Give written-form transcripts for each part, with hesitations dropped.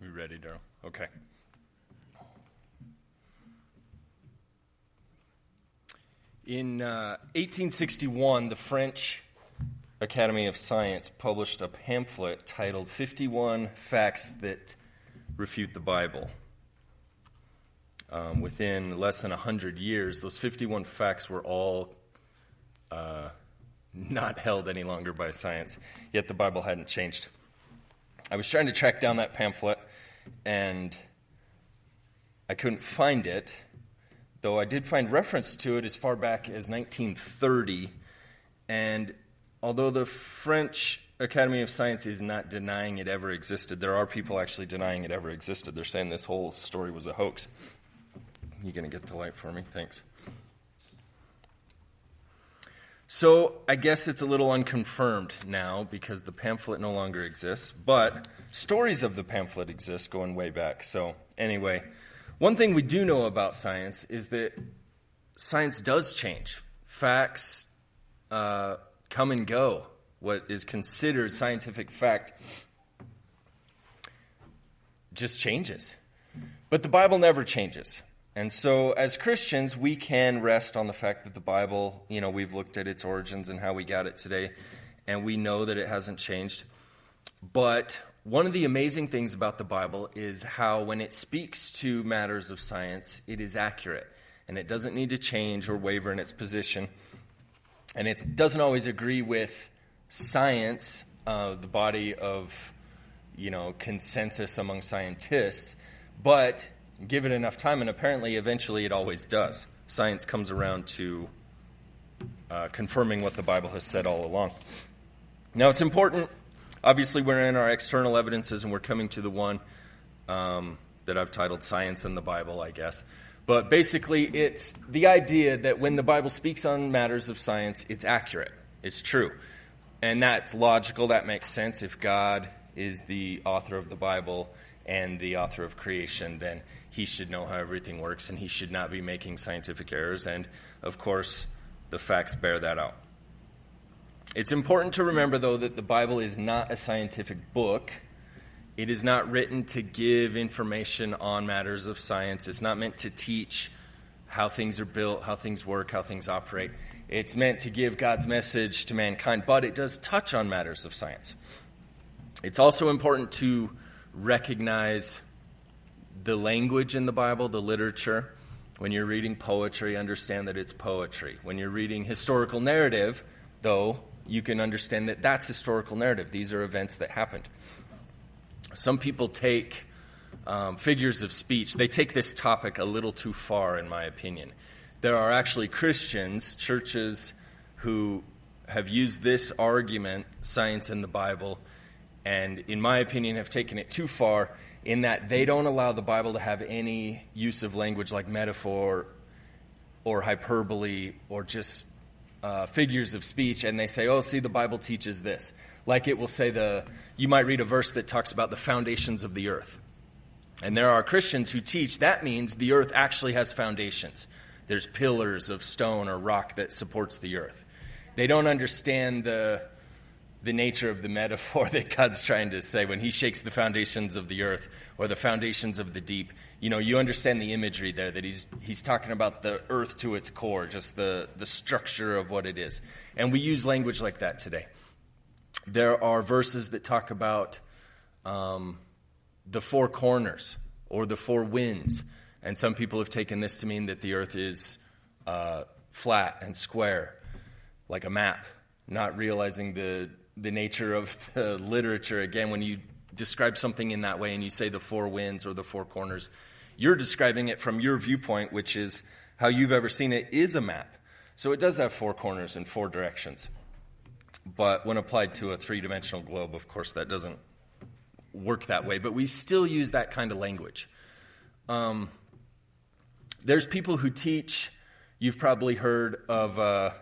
You ready, Daryl? Okay. In 1861, the French Academy of Science published a pamphlet titled 51 Facts That Refute the Bible. Within less than 100 years, those 51 facts were all not held any longer by science, yet the Bible hadn't changed. I was trying to track down that pamphlet, and I couldn't find it, though I did find reference to it as far back as 1930. And although the French Academy of Science is not denying it ever existed, there are people actually denying it ever existed. They're saying this whole story was a hoax. You going to get the light for me? Thanks. So I guess it's a little unconfirmed now because the pamphlet no longer exists, but stories of the pamphlet exist going way back. So anyway, one thing we do know about science is that science does change. Facts come and go. What is considered scientific fact just changes. But the Bible never changes. And so as Christians, we can rest on the fact that the Bible, we've looked at its origins and how we got it today, and we know that it hasn't changed. But one of the amazing things about the Bible is how when it speaks to matters of science, it is accurate, and it doesn't need to change or waver in its position. And it doesn't always agree with science, the body of, consensus among scientists, but give it enough time, and apparently, eventually, it always does. Science comes around to confirming what the Bible has said all along. Now, it's important. Obviously, we're in our external evidences, and we're coming to the one that I've titled Science and the Bible, I guess. But basically, it's the idea that when the Bible speaks on matters of science, it's accurate. It's true. And that's logical. That makes sense. If God is the author of the Bible and the author of creation, then he should know how everything works, and he should not be making scientific errors. And, of course, the facts bear that out. It's important to remember, though, that the Bible is not a scientific book. It is not written to give information on matters of science. It's not meant to teach how things are built, how things work, how things operate. It's meant to give God's message to mankind, but it does touch on matters of science. It's also important to recognize the language in the Bible, the literature. When you're reading poetry, understand that it's poetry. When you're reading historical narrative, though, you can understand that that's historical narrative. These are events that happened. Some people take figures of speech. They take this topic a little too far, in my opinion. There are actually Christians, churches, who have used this argument, science and the Bible, and in my opinion have taken it too far in that they don't allow the Bible to have any use of language like metaphor or hyperbole or just figures of speech, and they say, see, the Bible teaches this. Like it will say you might read a verse that talks about the foundations of the earth. And there are Christians who teach that means the earth actually has foundations. There's pillars of stone or rock that supports the earth. They don't understand the nature of the metaphor that God's trying to say when he shakes the foundations of the earth or the foundations of the deep. You understand the imagery there, that he's talking about the earth to its core, just the structure of what it is. And we use language like that today. There are verses that talk about the four corners or the four winds. And some people have taken this to mean that the earth is flat and square, like a map, not realizing the nature of the literature. Again, when you describe something in that way and you say the four winds or the four corners, you're describing it from your viewpoint, which is how you've ever seen it is a map. So it does have four corners and four directions. But when applied to a three-dimensional globe, of course, that doesn't work that way. But we still use that kind of language. There's people who teach, you've probably heard of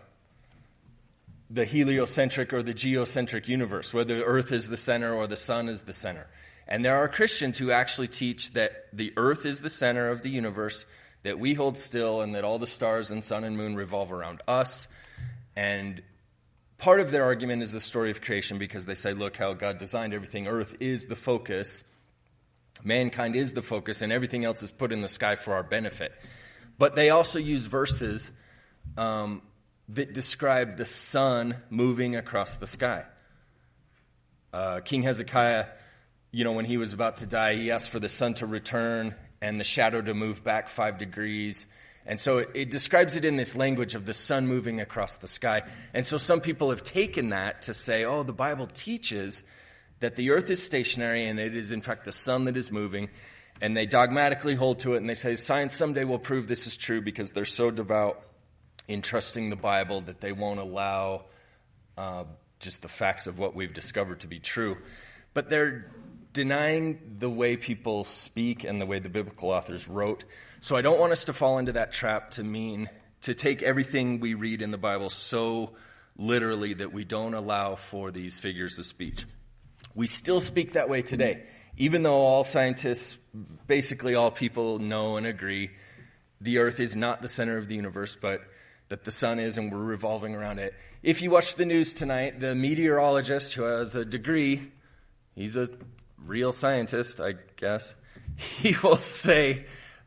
the heliocentric or the geocentric universe, whether the earth is the center or the sun is the center. And there are Christians who actually teach that the earth is the center of the universe, that we hold still, and that all the stars and sun and moon revolve around us. And part of their argument is the story of creation, because they say, look how God designed everything. Earth is the focus. Mankind is the focus, and everything else is put in the sky for our benefit. But they also use verses that describe the sun moving across the sky. King Hezekiah, when he was about to die, he asked for the sun to return and the shadow to move back 5 degrees. And so it describes it in this language of the sun moving across the sky. And so some people have taken that to say, oh, the Bible teaches that the earth is stationary and it is in fact the sun that is moving. And they dogmatically hold to it and they say science someday will prove this is true, because they're so devout in trusting the Bible that they won't allow just the facts of what we've discovered to be true. But they're denying the way people speak and the way the biblical authors wrote. So I don't want us to fall into that trap to take everything we read in the Bible so literally that we don't allow for these figures of speech. We still speak that way today. Even though all scientists, basically all people know and agree, the earth is not the center of the universe, but that the sun is and we're revolving around it. If you watch the news tonight, the meteorologist who has a degree, he's a real scientist, I guess, he will say,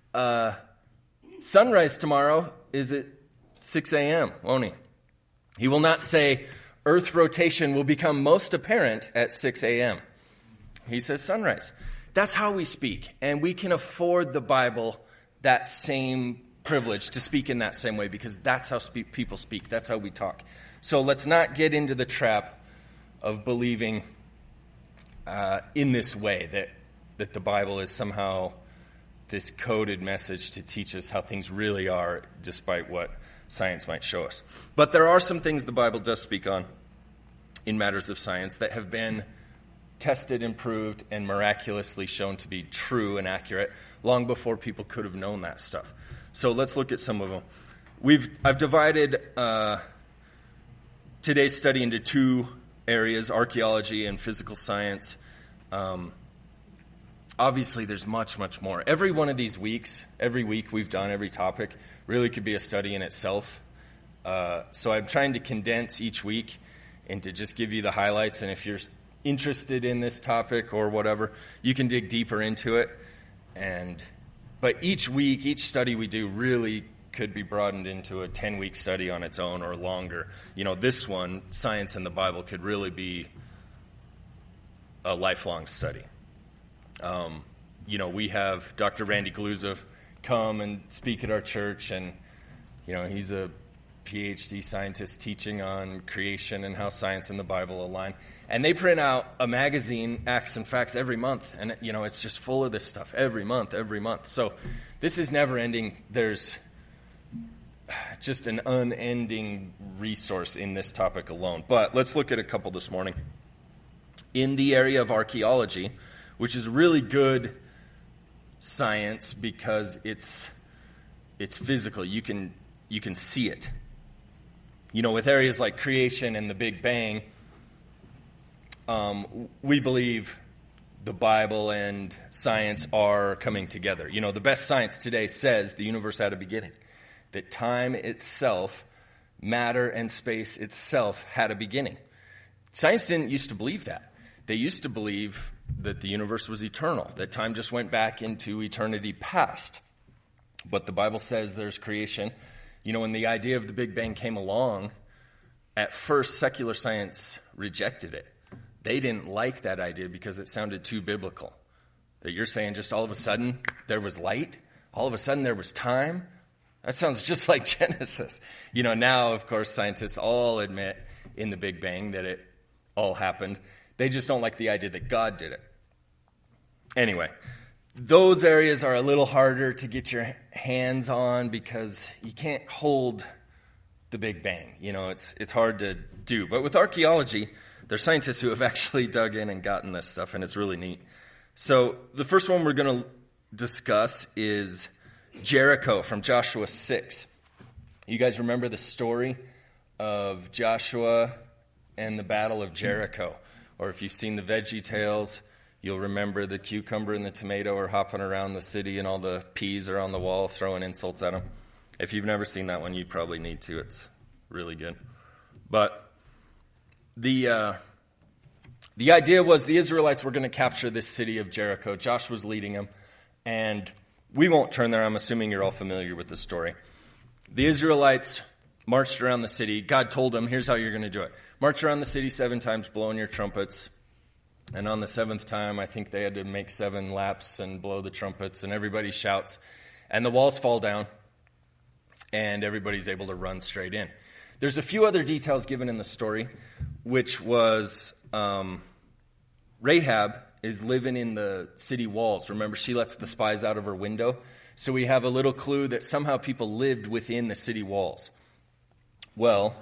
sunrise tomorrow is at 6 a.m., won't he? He will not say, Earth rotation will become most apparent at 6 a.m. He says sunrise. That's how we speak, and we can afford the Bible that same privilege to speak in that same way, because that's how people speak. That's how we talk. So let's not get into the trap of believing in this way, that the Bible is somehow this coded message to teach us how things really are, despite what science might show us. But there are some things the Bible does speak on in matters of science that have been tested and proved and miraculously shown to be true and accurate long before people could have known that stuff. So let's look at some of them. I've divided today's study into 2 areas, archaeology and physical science. Obviously, there's much, much more. Every one of these weeks, every week we've done, every topic, really could be a study in itself. So I'm trying to condense each week and to just give you the highlights. And if you're interested in this topic or whatever, you can dig deeper into it. But each week, each study we do really could be broadened into a 10-week study on its own or longer. This one, Science and the Bible, could really be a lifelong study. We have Dr. Randy Gluzov come and speak at our church, and, he's a PhD scientist teaching on creation and how science and the Bible align. And they print out a magazine, Acts and Facts, every month. And, it's just full of this stuff every month. So this is never ending. There's just an unending resource in this topic alone. But let's look at a couple this morning. In the area of archaeology, which is really good science because it's physical. You can see it. With areas like creation and the Big Bang, we believe the Bible and science are coming together. The best science today says the universe had a beginning, that time itself, matter and space itself had a beginning. Science didn't used to believe that. They used to believe that the universe was eternal, that time just went back into eternity past. But the Bible says there's creation. When the idea of the Big Bang came along, at first secular science rejected it. They didn't like that idea because it sounded too biblical. That you're saying just all of a sudden there was light, all of a sudden there was time. That sounds just like Genesis. Now, of course, scientists all admit in the Big Bang that it all happened. They just don't like the idea that God did it. Anyway, those areas are a little harder to get your hands on because you can't hold the Big Bang. It's hard to do. But with archaeology, there's scientists who have actually dug in and gotten this stuff, and it's really neat. So the first one we're going to discuss is Jericho from Joshua 6. You guys remember the story of Joshua and the Battle of Jericho? Or if you've seen the Veggie Tales, you'll remember the cucumber and the tomato are hopping around the city and all the peas are on the wall throwing insults at them. If you've never seen that one, you probably need to. It's really good. But the The idea was the Israelites were going to capture this city of Jericho. Joshua was leading them, and we won't turn there. I'm assuming you're all familiar with the story. The Israelites marched around the city. God told them, here's how you're going to do it. March around the city 7 times, blowing your trumpets. And on the 7th time, I think they had to make 7 laps and blow the trumpets, and everybody shouts. And the walls fall down, and everybody's able to run straight in. There's a few other details given in the story, which was Rahab is living in the city walls. Remember, she lets the spies out of her window. So we have a little clue that somehow people lived within the city walls. Well,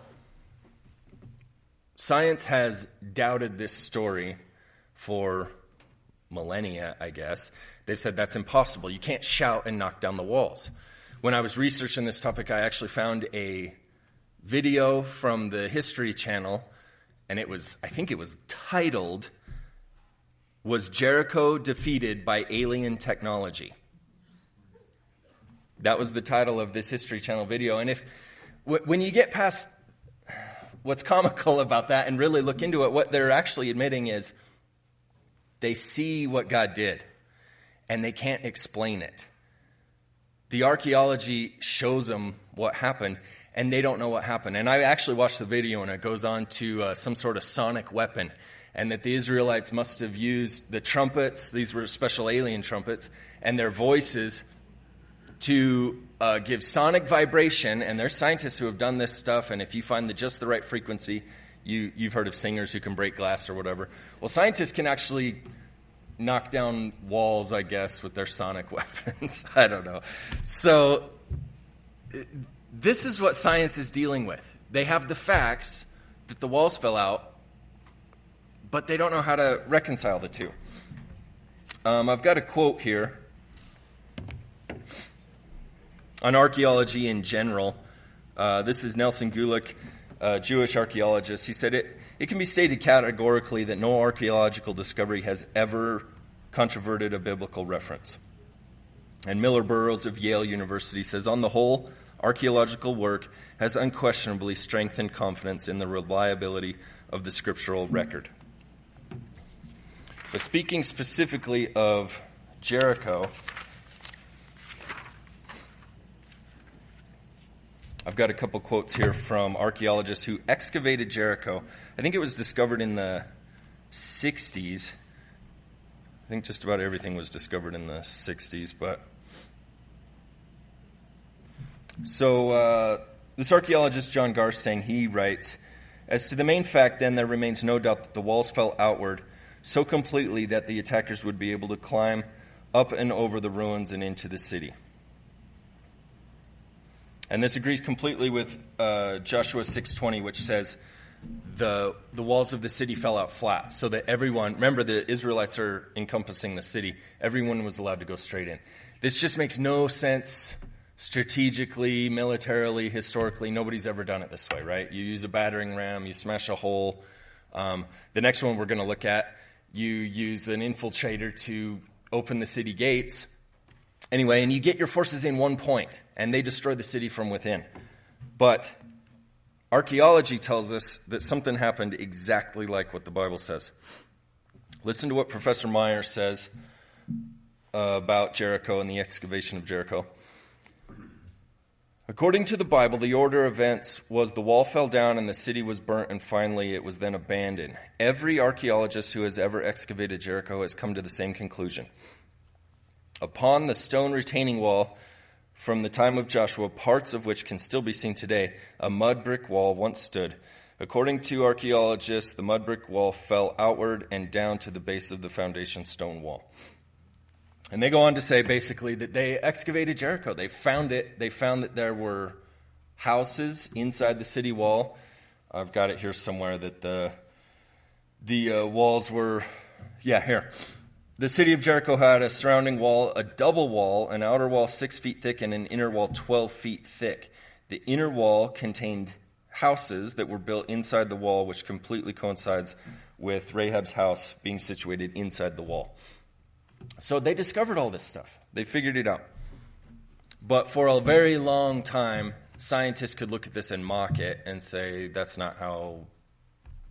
science has doubted this story for millennia, I guess. They've said that's impossible. You can't shout and knock down the walls. When I was researching this topic, I actually found a video from the History Channel, and I think it was titled, "Was Jericho Defeated by Alien Technology?" That was the title of this History Channel video. And when you get past what's comical about that and really look into it, what they're actually admitting is they see what God did, and they can't explain it. The archaeology shows them what happened, and they don't know what happened. And I actually watched the video, and it goes on to some sort of sonic weapon, and that the Israelites must have used the trumpets, these were special alien trumpets, and their voices to give sonic vibration. And there's scientists who have done this stuff, and if you find just the right frequency, you've heard of singers who can break glass or whatever. Well, scientists can actually knock down walls, I guess, with their sonic weapons. I don't know. So this is what science is dealing with. They have the facts that the walls fell out, but they don't know how to reconcile the two. I've got a quote here on archaeology in general. This is Nelson Gulick, a Jewish archaeologist. He said, it can be stated categorically that no archaeological discovery has ever controverted a biblical reference. And Miller Burrows of Yale University says, on the whole, archaeological work has unquestionably strengthened confidence in the reliability of the scriptural record. But speaking specifically of Jericho, I've got a couple quotes here from archaeologists who excavated Jericho. I think it was discovered in the 60s. I think just about everything was discovered in the 60s. But so this archaeologist, John Garstang, he writes, as to the main fact, then, there remains no doubt that the walls fell outward so completely that the attackers would be able to climb up and over the ruins and into the city. And this agrees completely with Joshua 6:20, which says the walls of the city fell out flat, so that everyone, remember the Israelites are encompassing the city, everyone was allowed to go straight in. This just makes no sense strategically, militarily, historically. Nobody's ever done it this way, right? You use a battering ram, you smash a hole. The next one we're going to look at, you use an infiltrator to open the city gates. Anyway, and you get your forces in one point, and they destroy the city from within. But archaeology tells us that something happened exactly like what the Bible says. Listen to what Professor Meyer says about Jericho and the excavation of Jericho. According to the Bible, the order of events was the wall fell down and the city was burnt, and finally it was then abandoned. Every archaeologist who has ever excavated Jericho has come to the same conclusion. Upon the stone retaining wall from the time of Joshua, parts of which can still be seen today, a mud brick wall once stood. According to archaeologists, the mud brick wall fell outward and down to the base of the foundation stone wall. And they go on to say basically that they excavated Jericho. They found it. They found that there were houses inside the city wall. I've got it here somewhere that the walls were, here. The city of Jericho had a surrounding wall, a double wall, an outer wall 6 feet thick and an inner wall 12 feet thick. The inner wall contained houses that were built inside the wall, which completely coincides with Rahab's house being situated inside the wall. So they discovered all this stuff. They figured it out. But for a very long time, scientists could look at this and mock it and say, that's not how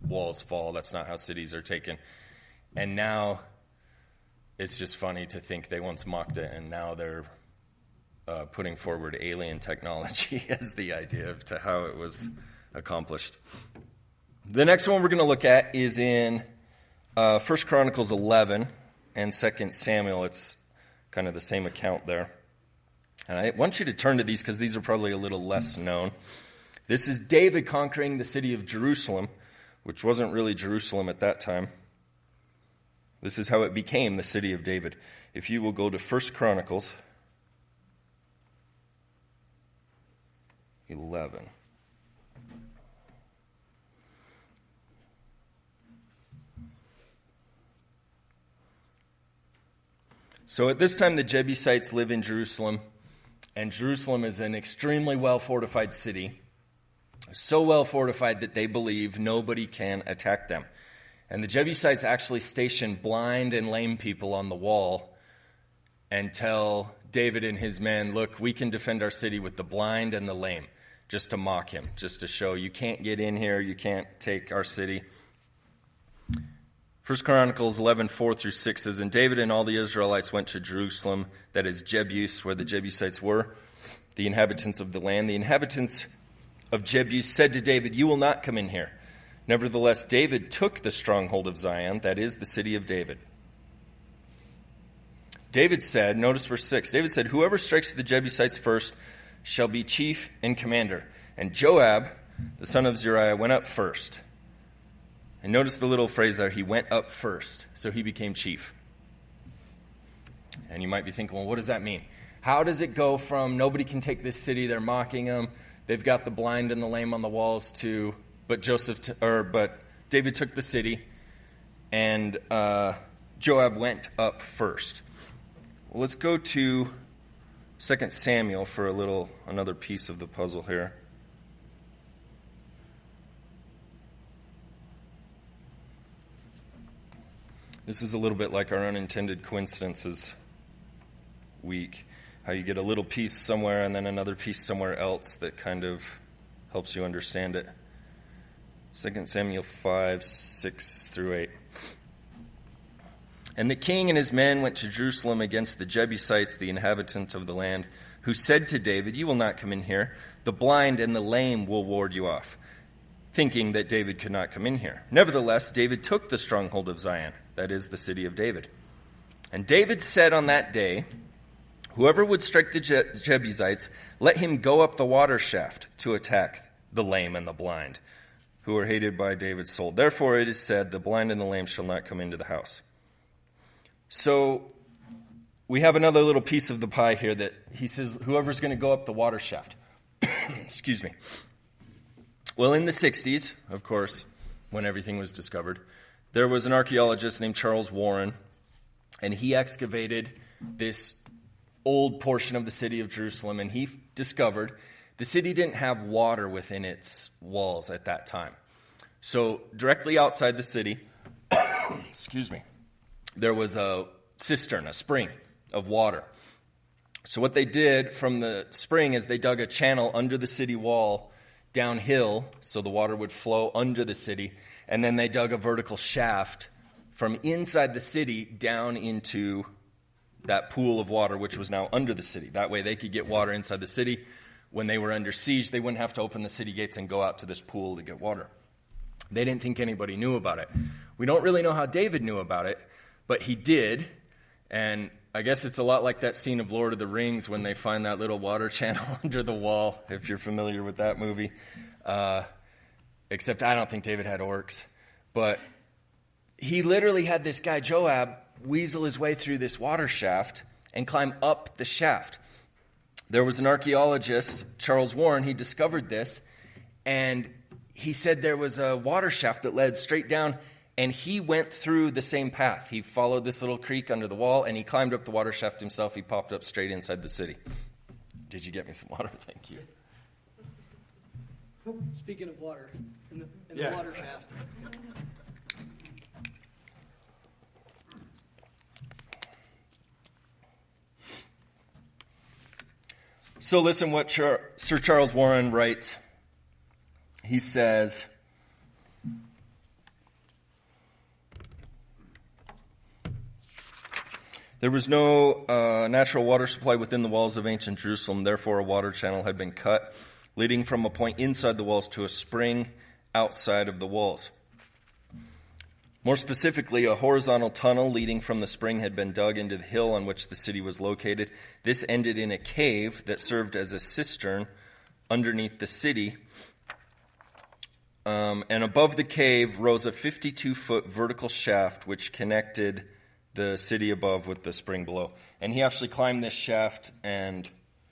walls fall. That's not how cities are taken. And now it's just funny to think they once mocked it, and now they're putting forward alien technology as the idea of to how it was accomplished. The next one we're going to look at is in 1 Chronicles 11 and 2 Samuel. It's kind of the same account there. And I want you to turn to these because these are probably a little less known. This is David conquering the city of Jerusalem, which wasn't really Jerusalem at that time. This is how it became the city of David. If you will go to 1 Chronicles 11. So at this time, the Jebusites live in Jerusalem, and Jerusalem is an extremely well-fortified city, so well-fortified that they believe nobody can attack them. And the Jebusites actually station blind and lame people on the wall and tell David and his men, look, we can defend our city with the blind and the lame, just to mock him, just to show you can't get in here, you can't take our city. 1 Chronicles 11, 4-6 says, And David and all the Israelites went to Jerusalem, that is Jebus, where the Jebusites were, the inhabitants of the land. The inhabitants of Jebus said to David, You will not come in here. Nevertheless, David took the stronghold of Zion, that is the city of David. David said, notice verse 6, David said, Whoever strikes the Jebusites first shall be chief and commander. And Joab, the son of Zeruiah, went up first. And notice the little phrase there, he went up first, so he became chief. And you might be thinking, well, what does that mean? How does it go from nobody can take this city, they're mocking them, they've got the blind and the lame on the walls, to but David took the city, and Joab went up first. Well, let's go to 2 Samuel for another piece of the puzzle here. This is a little bit like our unintended coincidences week, how you get a little piece somewhere and then another piece somewhere else that kind of helps you understand it. 2 Samuel 5, 6-8. And the king and his men went to Jerusalem against the Jebusites, the inhabitants of the land, who said to David, You will not come in here. The blind and the lame will ward you off, thinking that David could not come in here. Nevertheless, David took the stronghold of Zion, that is the city of David. And David said on that day, Whoever would strike the Jebusites, let him go up the water shaft to attack the lame and the blind, who are hated by David's soul. Therefore it is said, The blind and the lame shall not come into the house. So we have another little piece of the pie here that he says, whoever's going to go up the water shaft. Excuse me. Well, in the 60s, of course, when everything was discovered, there was an archaeologist named Charles Warren, and he excavated this old portion of the city of Jerusalem, and he discovered the city didn't have water within its walls at that time. So directly outside the city, excuse me, there was a cistern, a spring of water. So what they did from the spring is they dug a channel under the city wall downhill so the water would flow under the city, and then they dug a vertical shaft from inside the city down into that pool of water which was now under the city. That way they could get water inside the city. When they were under siege, they wouldn't have to open the city gates and go out to this pool to get water. They didn't think anybody knew about it. We don't really know how David knew about it, but he did, and I guess it's a lot like that scene of Lord of the Rings when they find that little water channel under the wall, if you're familiar with that movie. Except I don't think David had orcs. But he literally had this guy, Joab, weasel his way through this water shaft and climb up the shaft. There was an archaeologist, Charles Warren, he discovered this, and he said there was a water shaft that led straight down, and he went through the same path. He followed this little creek under the wall, and he climbed up the water shaft himself. He popped up straight inside the city. Did you get me some water? Thank you. Speaking of water, in the water shaft. So listen what Sir Charles Warren writes. He says, There was no natural water supply within the walls of ancient Jerusalem. Therefore, a water channel had been cut, leading from a point inside the walls to a spring outside of the walls. More specifically, a horizontal tunnel leading from the spring had been dug into the hill on which the city was located. This ended in a cave that served as a cistern underneath the city. And above the cave rose a 52-foot vertical shaft which connected the city above with the spring below. And he actually climbed this shaft, and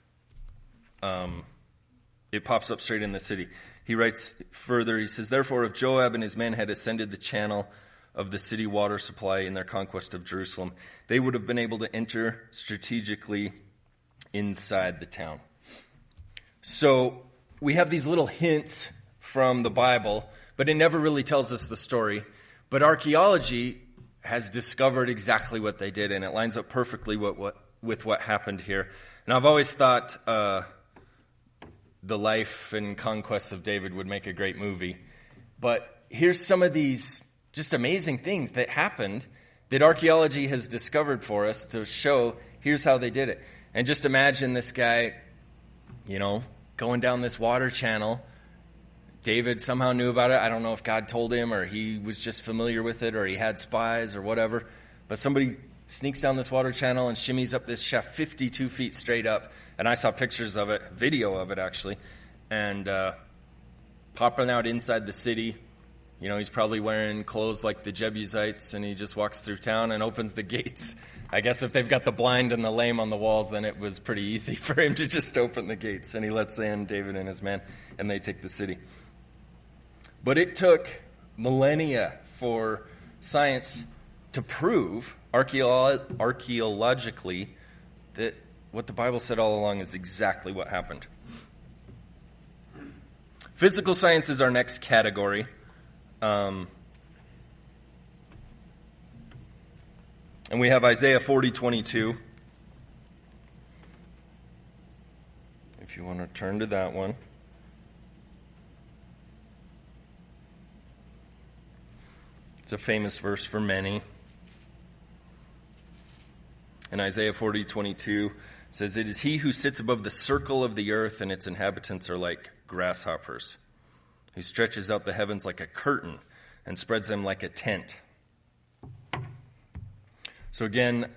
it pops up straight in the city. He writes further, he says, "Therefore, if Joab and his men had ascended the channel of the city water supply in their conquest of Jerusalem, they would have been able to enter strategically inside the town." So we have these little hints from the Bible, but it never really tells us the story. But archaeology has discovered exactly what they did, and it lines up perfectly with what happened here. And I've always thought the life and conquests of David would make a great movie. But here's some of these just amazing things that happened that archaeology has discovered for us to show here's how they did it. And just imagine this guy, going down this water channel. David somehow knew about it. I don't know if God told him or he was just familiar with it or he had spies or whatever. But somebody sneaks down this water channel and shimmies up this shaft 52 feet straight up. And I saw pictures of it, video of it actually, and popping out inside the city. He's probably wearing clothes like the Jebusites, and he just walks through town and opens the gates. I guess if they've got the blind and the lame on the walls, then it was pretty easy for him to just open the gates. And he lets in David and his men, and they take the city. But it took millennia for science to prove archaeologically that what the Bible said all along is exactly what happened. Physical science is our next category. And we have Isaiah 40:22. If you want to turn to that one. It's a famous verse for many. And Isaiah 40:22 says, "It is he who sits above the circle of the earth, and its inhabitants are like grasshoppers. He stretches out the heavens like a curtain and spreads them like a tent." So again,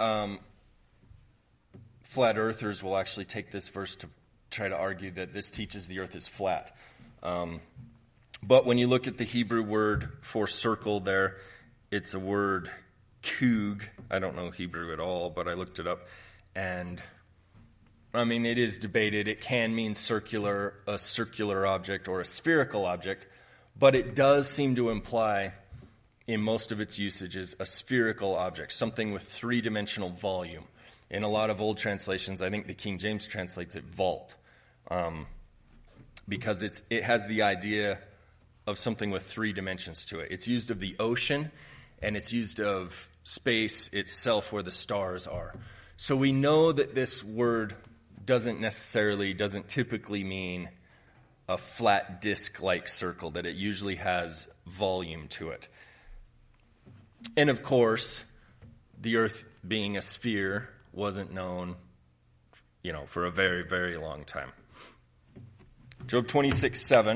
flat earthers will actually take this verse to try to argue that this teaches the earth is flat. But when you look at the Hebrew word for circle there, it's a word kug. I don't know Hebrew at all, but I looked it up. And it is debated. It can mean a circular object or a spherical object, but it does seem to imply in most of its usages a spherical object, something with three-dimensional volume. In a lot of old translations, I think the King James translates it vault, because it has the idea of something with three dimensions to it. It's used of the ocean, and it's used of space itself where the stars are. So we know that this word doesn't typically mean a flat disc-like circle, that it usually has volume to it. And of course, the earth being a sphere wasn't known, for a very, very long time. Job 26:7.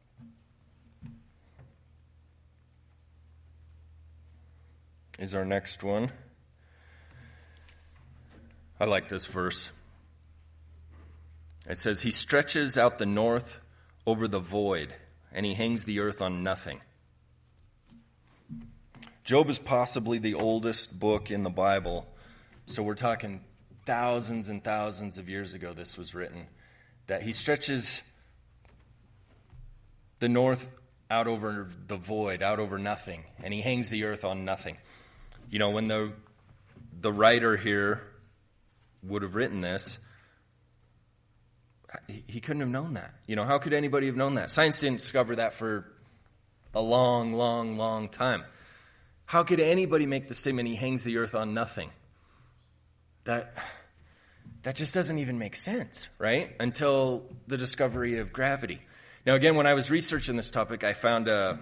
Is our next one. I like this verse. It says, "He stretches out the north over the void, and he hangs the earth on nothing." Job is possibly the oldest book in the Bible, so we're talking thousands and thousands of years ago this was written, that he stretches the north out over the void, out over nothing, and he hangs the earth on nothing. When the writer here would have written this, he couldn't have known that. How could anybody have known that? Science didn't discover that for a long, long, long time. How could anybody make the statement, he hangs the earth on nothing? That just doesn't even make sense, right? Until the discovery of gravity. Now, again, when I was researching this topic, I found a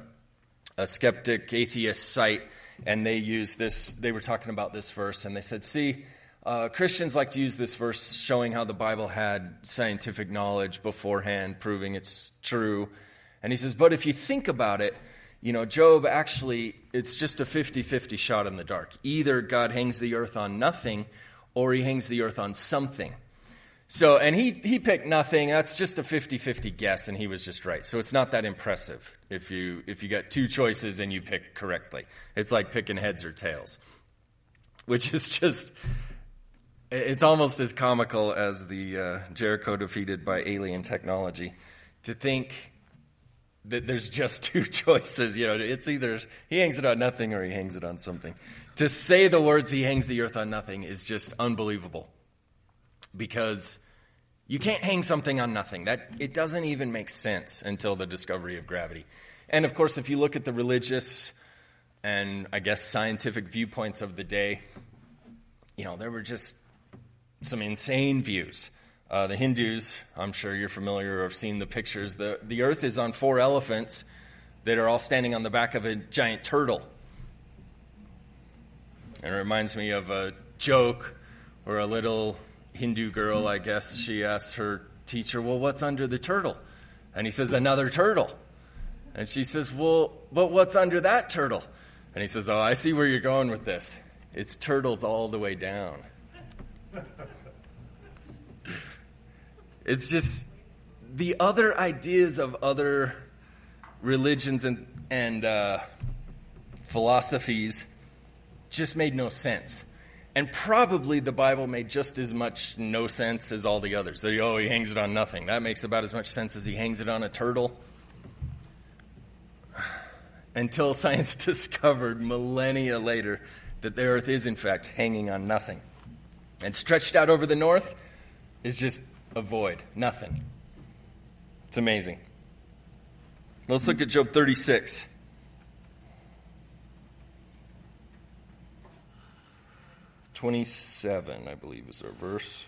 skeptic atheist site, and they used this. They were talking about this verse, and they said, "See, Christians like to use this verse showing how the Bible had scientific knowledge beforehand, proving it's true. And he says, but if you think about it, Job actually, it's just a 50-50 shot in the dark. Either God hangs the earth on nothing, or he hangs the earth on something. So, and he picked nothing. That's just a 50-50 guess, and he was just right. So it's not that impressive if you get two choices and you pick correctly. It's like picking heads or tails, which is just, it's almost as comical as the Jericho defeated by alien technology. To think that there's just two choices, it's either he hangs it on nothing or he hangs it on something. To say the words he hangs the earth on nothing is just unbelievable. Because you can't hang something on nothing. It doesn't even make sense until the discovery of gravity. And of course, if you look at the religious and I guess scientific viewpoints of the day, there were just some insane views. The Hindus, I'm sure you're familiar or have seen the pictures. The earth is on 4 elephants that are all standing on the back of a giant turtle. And it reminds me of a joke where a little Hindu girl, I guess, she asked her teacher, well, what's under the turtle? And he says, another turtle. And she says, well, but what's under that turtle? And he says, oh, I see where you're going with this. It's turtles all the way down. It's just the other ideas of other religions and philosophies just made no sense. And probably the Bible made just as much no sense as all the others. He hangs it on nothing. That makes about as much sense as he hangs it on a turtle. Until science discovered millennia later that the earth is in fact hanging on nothing. And stretched out over the north is just a void, nothing. It's amazing. Let's look at Job 36. "27, I believe, is our verse.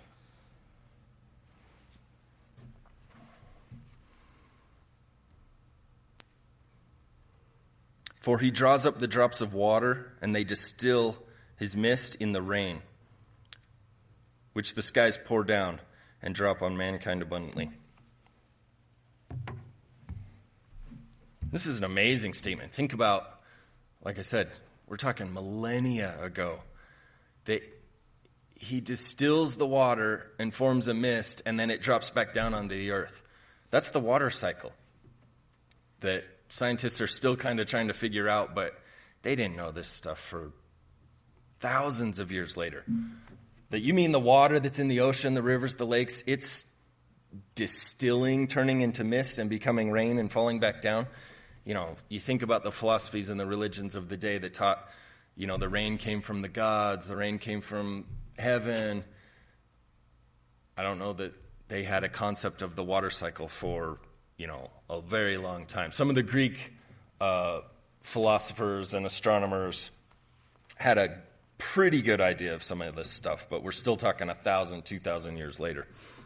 For he draws up the drops of water, and they distill his mist in the rain, which the skies pour down and drop on mankind abundantly." This is an amazing statement. Think about, like I said, we're talking millennia ago, that he distills the water and forms a mist, and then it drops back down onto the earth. That's the water cycle that scientists are still kind of trying to figure out, but they didn't know this stuff for thousands of years later. That you mean the water that's in the ocean, the rivers, the lakes, it's distilling, turning into mist and becoming rain and falling back down. You think about the philosophies and the religions of the day that taught, the rain came from the gods, the rain came from heaven. I don't know that they had a concept of the water cycle for, a very long time. Some of the Greek philosophers and astronomers had a pretty good idea of some of this stuff, but we're still talking 1,000, 2,000 years later.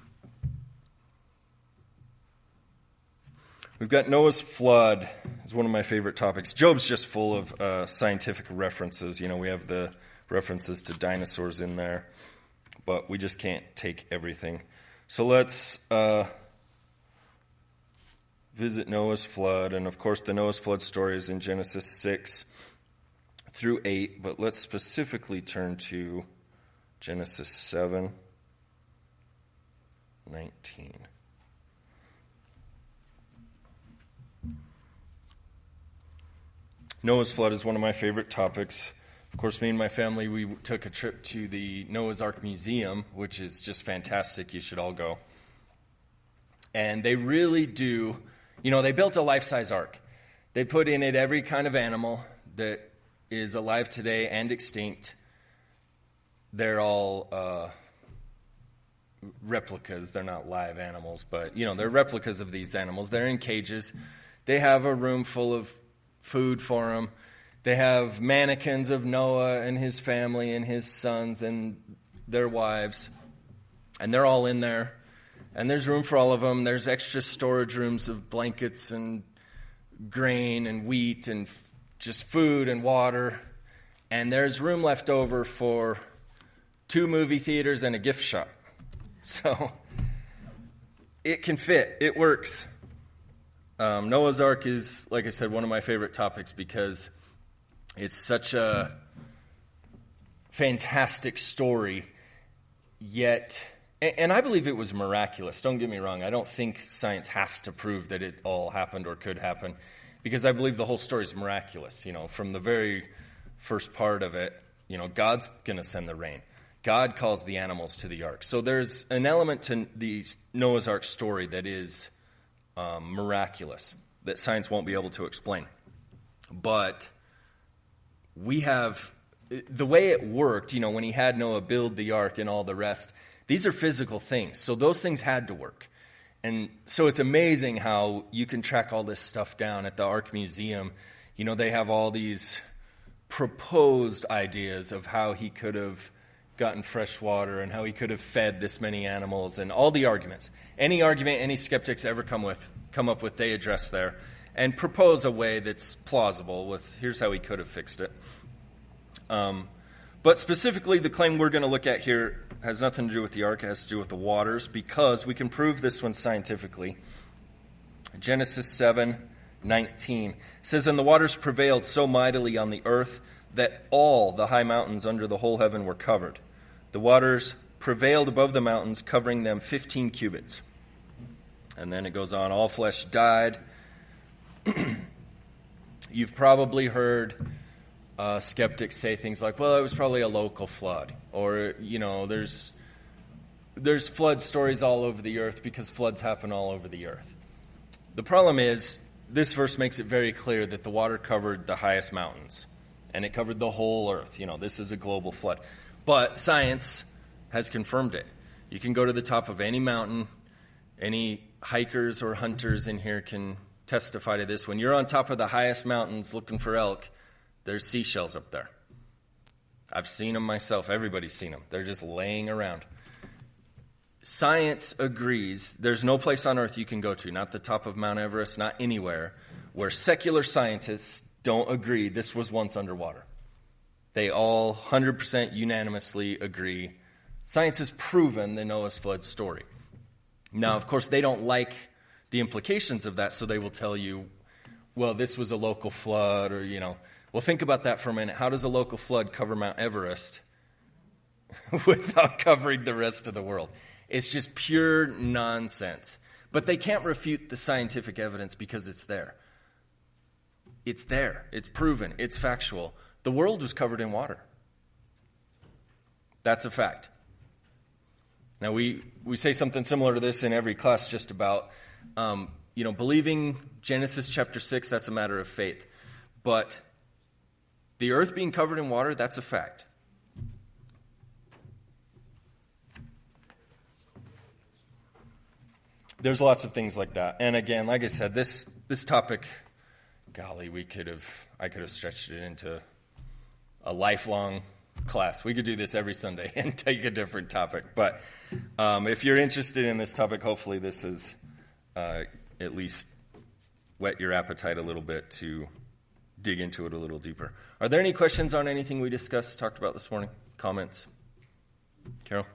We've got Noah's flood is one of my favorite topics. Job's just full of scientific references. We have the references to dinosaurs in there, but we just can't take everything. So let's visit Noah's flood. And of course, the Noah's flood story is in Genesis 6 through 8, but let's specifically turn to Genesis 7:19. Noah's flood is one of my favorite topics. Of course, me and my family, we took a trip to the Noah's Ark Museum, which is just fantastic. You should all go. And they really do, they built a life-size ark. They put in it every kind of animal that is alive today and extinct. They're all replicas. They're not live animals, but, they're replicas of these animals. They're in cages. They have a room full of food for them. They have mannequins of Noah and his family and his sons and their wives. And they're all in there. And there's room for all of them. There's extra storage rooms of blankets and grain and wheat and just food and water. And there's room left over for 2 movie theaters, and a gift shop. So it can fit. It works. Noah's Ark is, like I said, one of my favorite topics because it's such a fantastic story, yet, and I believe it was miraculous. Don't get me wrong. I don't think science has to prove that it all happened or could happen, because I believe the whole story is miraculous. From the very first part of it, God's going to send the rain. God calls the animals to the ark. So there's an element to the Noah's Ark story that is miraculous, that science won't be able to explain. But we have, the way it worked, when he had Noah build the ark and all the rest, these are physical things. So those things had to work. And so it's amazing how you can track all this stuff down at the Ark Museum. They have all these proposed ideas of how he could have gotten fresh water and how he could have fed this many animals, and all the arguments. Any argument any skeptics ever come up with, they address there and propose a way that's plausible with, here's how he could have fixed it. But specifically, the claim we're going to look at here has nothing to do with the ark. It has to do with the waters, because we can prove this one scientifically. Genesis 7:19 says, "And the waters prevailed so mightily on the earth that all the high mountains under the whole heaven were covered. The waters prevailed above the mountains, covering them 15 cubits." And then it goes on, all flesh died. You've probably heard skeptics say things like, well, it was probably a local flood. Or, there's flood stories all over the earth because floods happen all over the earth. The problem is, this verse makes it very clear that the water covered the highest mountains. And it covered the whole earth. This is a global flood. But science has confirmed it. You can go to the top of any mountain. Any hikers or hunters in here can testify to this. When you're on top of the highest mountains looking for elk, there's seashells up there. I've seen them myself. Everybody's seen them. They're just laying around. Science agrees there's no place on earth you can go to, not the top of Mount Everest, not anywhere, where secular scientists don't agree this was once underwater. They all 100% unanimously agree. Science has proven the Noah's flood story. Now, of course, they don't like the implications of that, so they will tell you, well, this was a local flood, or, well, think about that for a minute. How does a local flood cover Mount Everest without covering the rest of the world? It's just pure nonsense. But they can't refute the scientific evidence because it's there. It's there. It's proven. It's factual. The world was covered in water. That's a fact. Now, we say something similar to this in every class just about, believing Genesis chapter 6, that's a matter of faith. But the earth being covered in water, that's a fact. There's lots of things like that. And again, like I said, this topic, golly, I could have stretched it into a lifelong class. We could do this every Sunday and take a different topic. But if you're interested in this topic, hopefully this has at least whet your appetite a little bit to dig into it a little deeper. Are there any questions on anything we discussed, talked about this morning? Comments? Carol?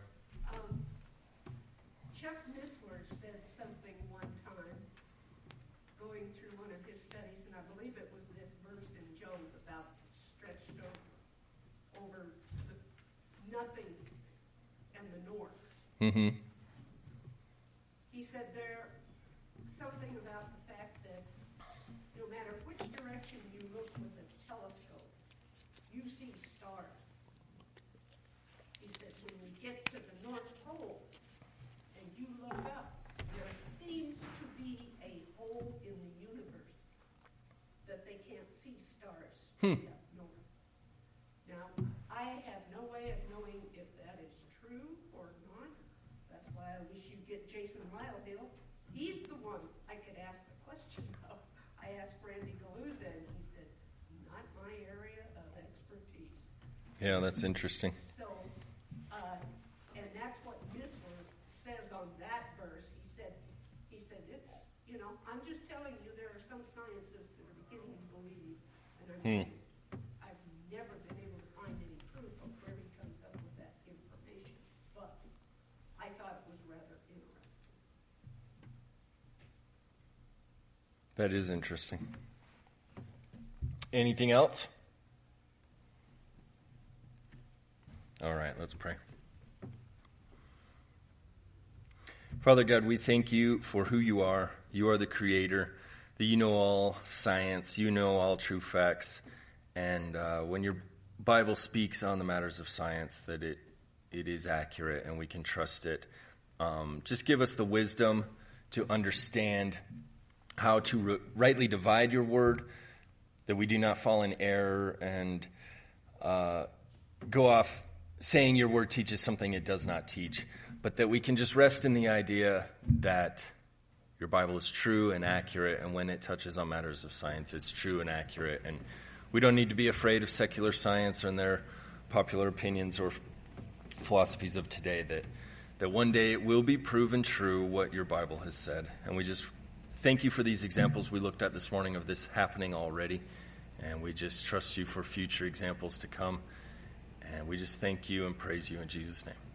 Chuck Missler said something one time, going through one of his studies, and I believe it was this verse in Job about stretched over nothing and the north. Mm-hmm. He said there something about the fact that no matter which direction you look with a telescope, you see stars. He said when you get to the North Pole and you look up, there seems to be a hole in the universe that they can't see stars up north. Now, I have no way of knowing if that is true or not. That's why I wish you'd get Jason Lylehill. He's the one I could ask the question of. I asked Randy Galuza, and he said, not my area of expertise. Yeah, that's interesting. So, and that's what Missler says on that verse. He said, it's, I'm just telling you, there are some scientists that are beginning to believe, and I've never been able to find any proof of where he comes up with that information. That is interesting. Anything else? All right, let's pray. Father God, we thank you for who you are. You are the creator, that you know all science, you know all true facts, and when your Bible speaks on the matters of science, that it is accurate and we can trust it. Just give us the wisdom to understand how to rightly divide your word, that we do not fall in error and go off saying your word teaches something it does not teach, but that we can just rest in the idea that your Bible is true and accurate, and when it touches on matters of science, it's true and accurate. And we don't need to be afraid of secular science and their popular opinions or philosophies of today, that one day it will be proven true what your Bible has said. And we just thank you for these examples we looked at this morning of this happening already, and we just trust you for future examples to come. And we just thank you and praise you in Jesus' name.